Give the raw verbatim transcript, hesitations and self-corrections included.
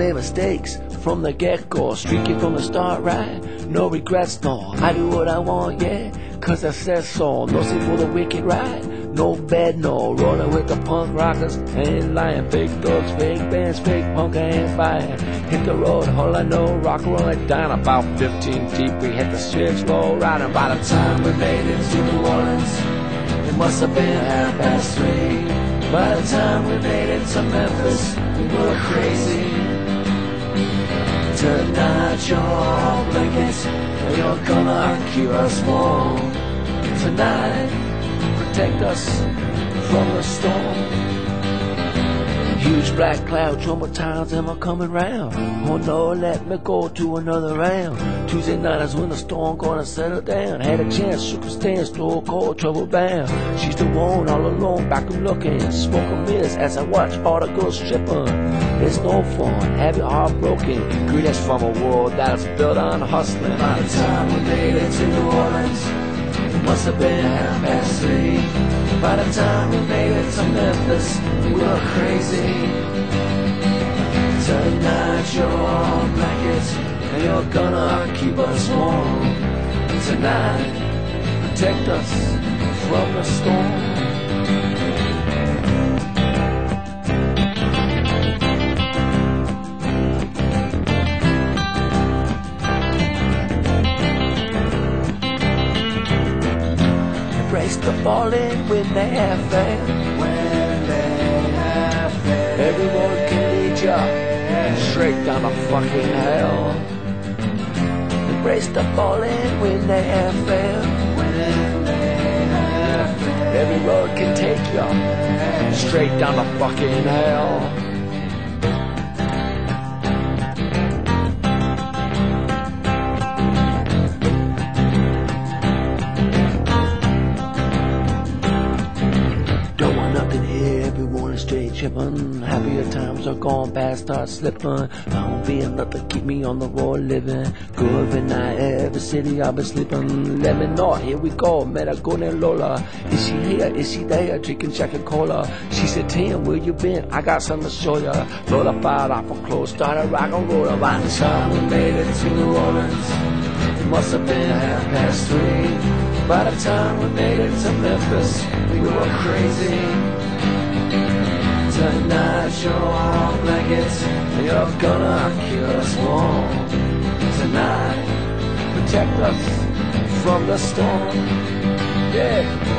made mistakes from the get-go, streaky from the start, right? No regrets, no. I do what I want, yeah, cause I said so. No sleep for the wicked, right? No bed, no. Rolling with the punk rockers, ain't lying. Fake thugs, fake bands, fake punk, I ain't buying. Hit the road, all I know, rock and roll it down. About fifteen deep, we hit the switch, roll right. And by the time we made it to New Orleans, it must have been half past three. By the time we made it to Memphis, we were crazy. Tonight your blankets, you're gonna keep us warm. Tonight, protect us from the storm. Huge black cloud, trouble times, am I coming round? Oh no, let me go to another round. Tuesday night is when the storm gonna settle down. Had a chance, shook a stand, stole cold, trouble bound. She's the one all alone, back and looking. Smoke a miss as I watch all the girls stripping. It's no fun, have your heart broken. Greetings from a world that's built on hustling. By the time we made it to New Orleans, it must have been half past three. By the time we made it to Memphis, we were crazy. Tonight you're on blankets, and you're gonna keep us warm. Tonight, protect us from the storm. Embrace the falling when they have failed. When they have failed. Everyone can lead ya straight down the fucking hell. Embrace the falling when they have failed. When they have failed. Every road can take ya straight down the fucking hell. Straight trippin', happier times are gone past, start slippin'. Don't be enough to keep me on the road living. Go every night, every city I've been sleeping. Let me know, here we go, met a girl named Lola. Is she here, is she there, drinking Jack and Cola? She said, Tim, where you been? I got something to show ya. Lola fired off her clothes, started rock and roll. By the time we made it to New Orleans, it must have been half past three. By the time we made it to Memphis, we were crazy. Tonight you're on blankets, and you're gonna keep us warm. Tonight, protect us from the storm. Yeah.